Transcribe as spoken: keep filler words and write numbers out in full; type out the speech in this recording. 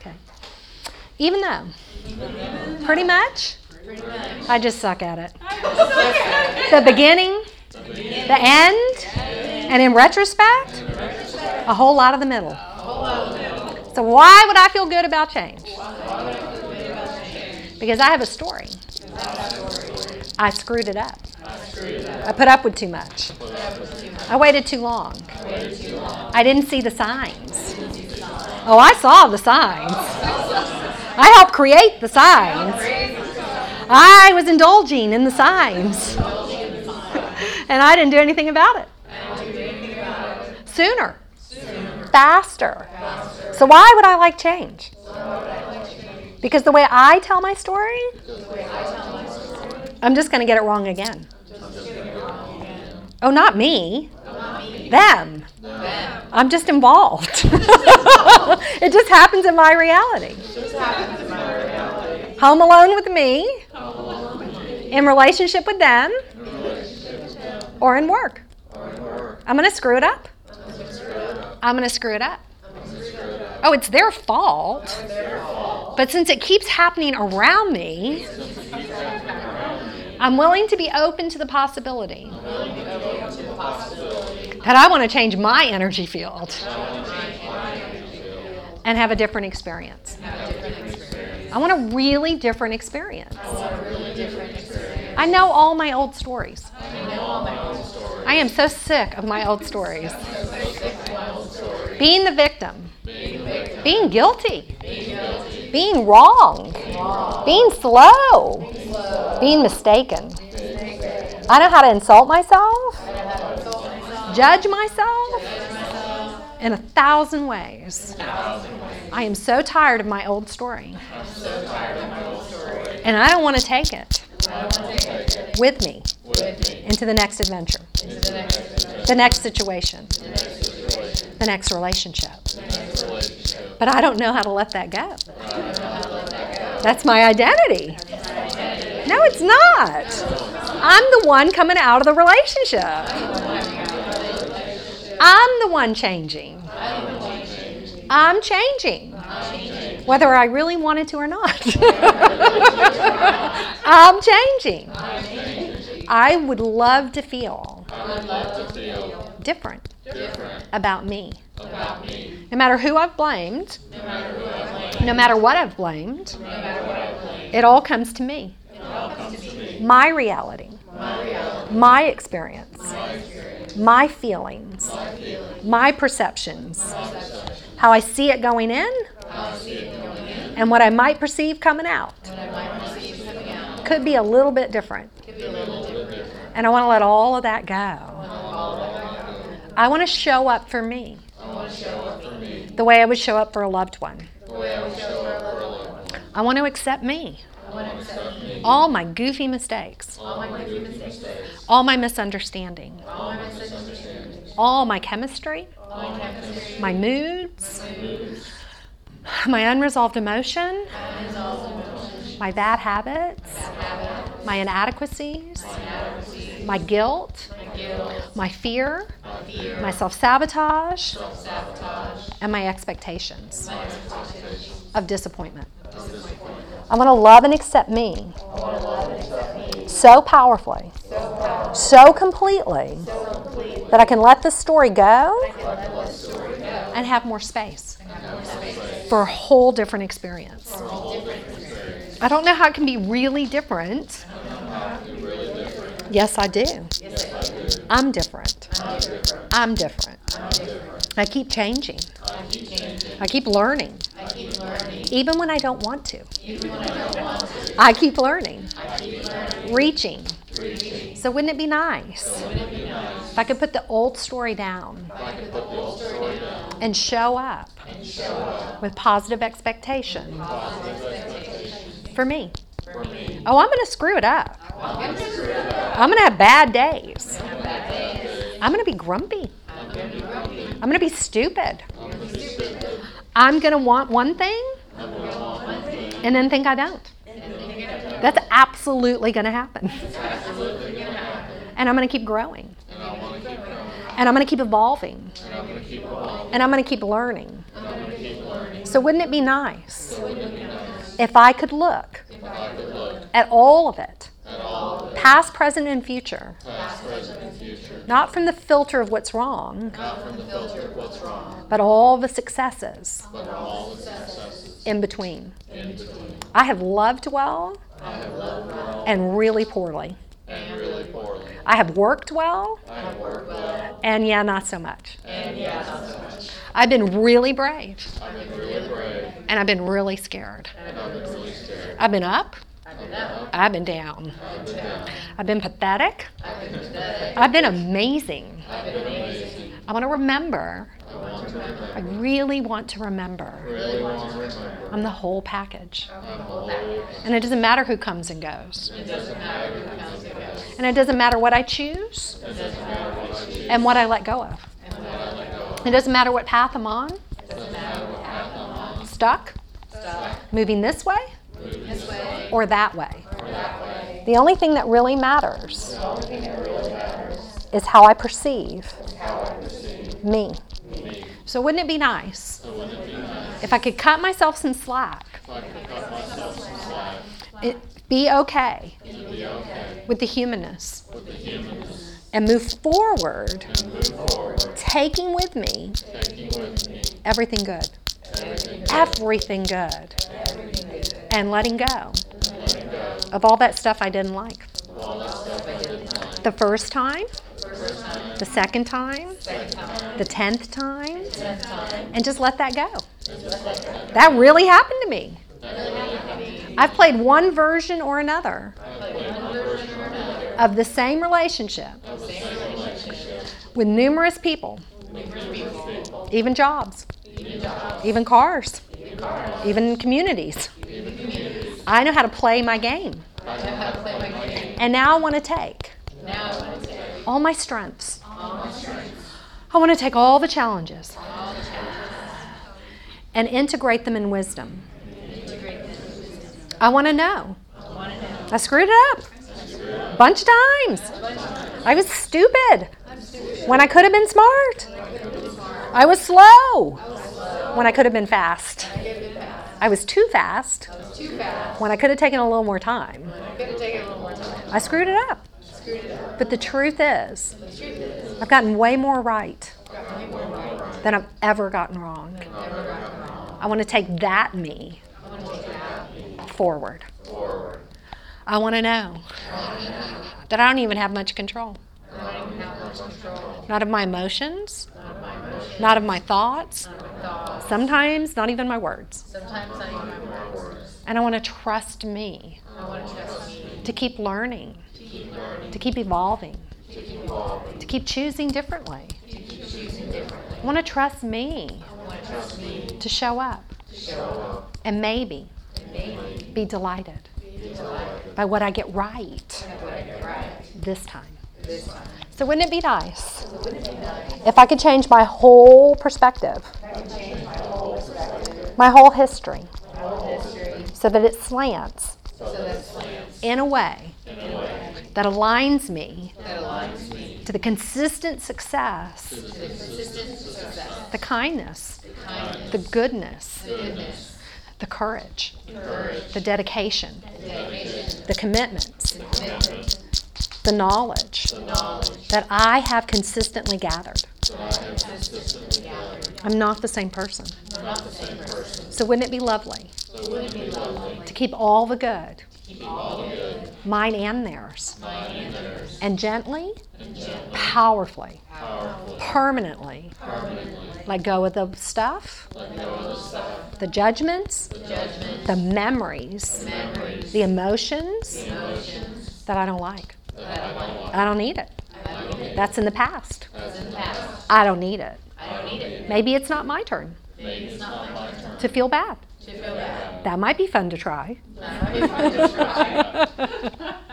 Okay. Even though. Pretty much. I just suck at it. The beginning, the end, and in retrospect, a whole lot of the middle. So why would I feel good about change? Because I have a story. I screwed it up. I put up with too much. I waited too long. I didn't see the signs. Oh, I saw the signs. I helped create the signs. I was indulging in the signs. And I didn't do anything about it. Sooner. Faster. So why would I like change? Because the way I tell my story, I'm just going to get it wrong again. Oh, not me. Them. I'm just involved. It just happens in my reality. Home alone with me, in relationship with them, or in work. I'm going to screw it up. I'm going to screw it up. Oh, it's their fault. But since it keeps happening around me, I'm willing to be open to the possibility that I want to change my energy field and have a different experience. I want a really different experience. I know all my old stories. I am so sick of my old stories. Being the victim. Being guilty. Being wrong. Being slow. Being mistaken. I know how to insult myself. Judge myself in a thousand ways. I am so tired of my old story. And I don't want to take it with me into the next adventure, the next situation, the next relationship. But I don't know how to let that go. That's my identity. No, it's not. I'm the one coming out of the relationship. I'm the one changing. I'm changing. Whether I really wanted to or not. I'm changing. I would love to feel different about me. No matter who I've blamed, no matter what I've blamed, it all comes to me. My reality, my experience, my feelings, my perceptions, how I see it going in, and what I might perceive coming out. Could be a little bit different. And I want to let all of that go. I want to show up for me the way I would show up for a loved one. I want to accept me. All my goofy mistakes. All my misunderstanding. All my chemistry. My moods. My unresolved emotion. My bad habits. My inadequacies. My guilt. My fear. My self-sabotage. And my expectations of disappointment. I want to love and accept me so powerfully, so completely, that I can let this story go and have more space for a whole different experience. I don't know how it can be really different. Yes, I do. I'm different. I'm different. I keep changing. I keep learning. Even when I don't want to. I keep learning. Reaching. So wouldn't it be nice if I could put the old story down and show up with positive expectation for me? Oh, I'm going to screw it up. I'm going to have bad days. I'm going to be grumpy. I'm going to be stupid. I'm going to want one thing and then think I don't. That's absolutely going to happen. And I'm going to keep growing. And I'm going to keep evolving. And I'm going to keep evolving. And I'm going to keep learning. And I'm going to keep learning. So wouldn't it be nice So wouldn't it be nice if I could look if I could look at all of it, at all of it, past, present, and future, past, present, and future, not from the filter of what's wrong, not from the filter of what's wrong, but all the successes but all the successes in between. in between. I have loved well I have loved well and really poorly. and really poorly. I have worked well I have worked well and yeah, not so much. and yeah, not so much. I've been really brave I've been really brave and I've been really scared. and I've been really scared. I've been up. I've been up. I've been down. I've been down. I've been pathetic. I've been pathetic. I've been amazing. I've been amazing. I want to remember. I want to remember. I really want to remember. Really want to remember. I'm the whole package. I'm the whole package. And it doesn't matter who comes and goes. It doesn't matter who comes and goes. And it doesn't matter what I choose It doesn't matter what I choose and what I let go of. and what I let go of. It doesn't matter what path I'm on. It doesn't matter what path I'm on. Stuck, Stuck. moving this way Moving this way or that way. or that way. The only thing that really matters The only thing that really matters is how I perceive is how I perceive me. me. So wouldn't it be nice So wouldn't it be nice if I could cut myself some slack, if I could cut myself some slack it, be okay and be okay with the humanness, with the humanness and move forward, and move forward, taking with me taking with me everything good, everything good, everything good, everything good, and letting go and letting go of all that stuff I didn't like. of all that stuff I didn't like. The first time, First time, the second time, second time, the tenth time, tenth time, and just let that go. and just let that go. That really happened to me. That really happened to me. I've played one version or another I played one version or another of the same relationship of the same relationship with numerous people, with numerous people, even jobs, even jobs, even cars, even cars, even communities. even communities. I know how to play my game. I know how to play my game. And now I want to take Now I want to take all my strengths. all my strengths, I want to take all the challenges all the challenges, and integrate them in wisdom. and integrate them into wisdom. I want to know. I want to know. I screwed it up. Bunch of times. I was stupid when I could have been smart. I was slow when I could have been fast. I was too fast Too fast. when I could have taken a little more time. I could have taken a little more time. I screwed it up. Screwed it up. But the truth is, The truth is, I've gotten way more right got way more right than I've ever gotten wrong. than I've ever gotten wrong. I want to take that me I want to take that forward. forward. I want to know that I don't even have much control. I don't even have much control. Not of my emotions, Not of my emotions, not of my thoughts, not of my thoughts. sometimes not even my words. Sometimes not even my words. And I want to trust me I want to trust me to keep learning, to keep learning, to keep evolving, to keep evolving, to keep choosing differently. to keep choosing differently. I want to trust me I want to trust me to show up to show up and maybe and maybe be delighted be delighted by what I get right by what I get right this time. this time. So wouldn't it be nice if I could change my whole perspective, my whole history, History, so that it slants so that slants in a way in a way that aligns me that aligns me to the consistent success, to the consistent success, the kindness, kindness, the goodness, goodness, the courage, courage, the dedication, dedication, the commitments, commitment, the knowledge the knowledge that I have consistently gathered. that I have consistently gathered. I'm not the same person. I'm not the same person. So wouldn't it be lovely So wouldn't it be lovely to keep all the good, to keep all the good, mine and theirs, mine and theirs, and gently, and gently, powerfully, powerfully, permanently permanently let go of the stuff, let go of the stuff, the judgments, the judgment, the memories, memories, the emotions emotions that I don't like. that I don't want. I don't need it. I don't need it. That's in the past. That's in the past. I don't need it. I don't need it. Maybe it's not my turn Maybe it's not my turn to feel bad. to feel bad. That might be fun to try. That might be fun to try.